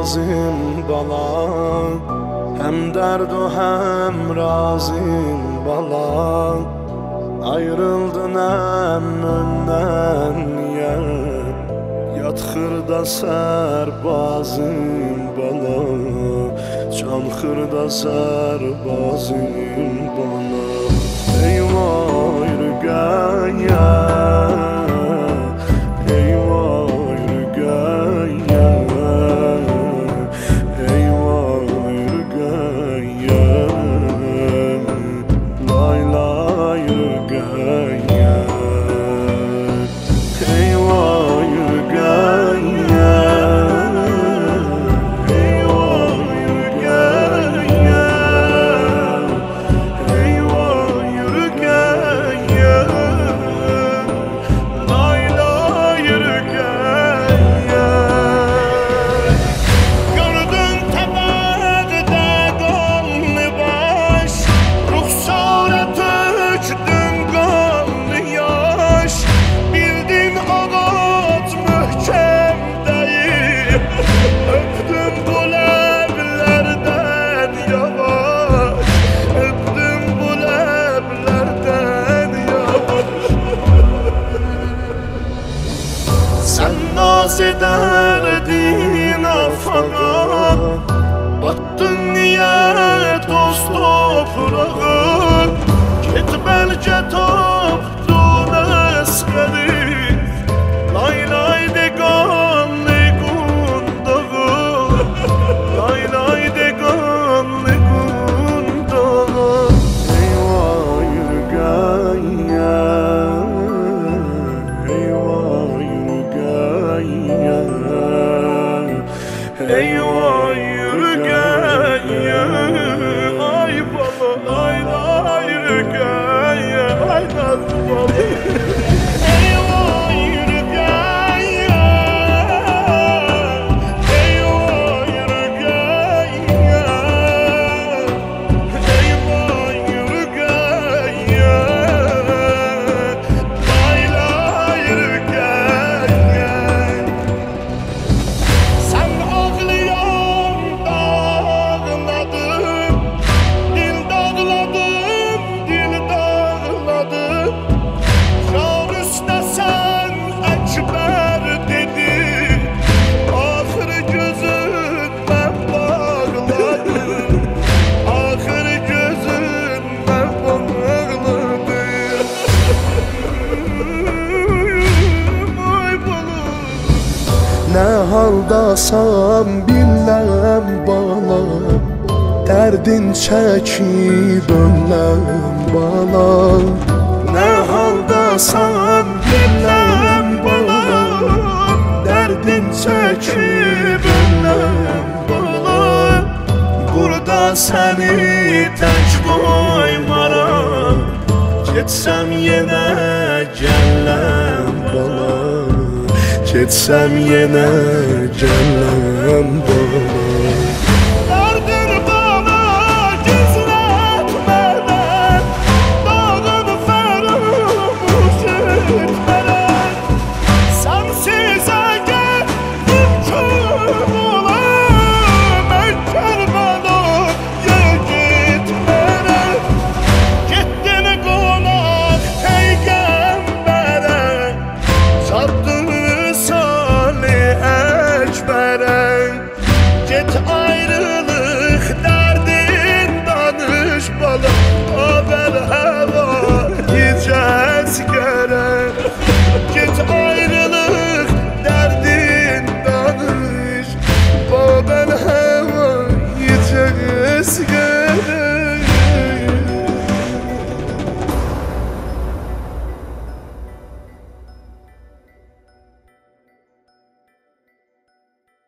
nazim bala, hem derd o hem razim bala. Ayrıldın əmrindən yer, yat xırda sərbazim bala, can xırda sərbazim bala. Eyvah ürgəyə, eyvah ürgəyə, eyvah ürgəyə, lay lay ürgəyə, eyvah ürgəyə, eyvah ürgəyə, eyvah ürgəyə, lay lay ürgəyə. Gördün təbəqdə qanlı baş, ruxsara tökdün qanlı yaş. Bildin ağac möhkəm deyil, öpdüm bu ləblərdən yavaş, öpdüm bu ləblərdən yavaş. Sen naz ederdin afağa, battın niye toz toprağa. Git belki toptun eskeri, lay lay de qanlı qundağı, lay lay de qanlı qundağı. Eyvah ürgəyə, eyvah ürgəyə, eyvah ürgəyə, ay bala, ay ay ürgəyə, ay nazlı bala. Eyvah ürgəyə, eyvah ürgəyə, eyvah ürgəyə, lay lay ürgəyə. Sen ağlayan dağladın, dil dağladım, dil dağladım. Çağ üstte sen ekber dedin, ahır gözünden bağladım, ahır gözünden bağladım. Ay balım. Ne haldasan bilmem bana, derdin çekip önlem bana. Ne haldasan bilmem bana, derdin çekip önlem bana. Burada seni tək qoymaram, getsəm yenə gələm bala, getsəm yenə gələm bala.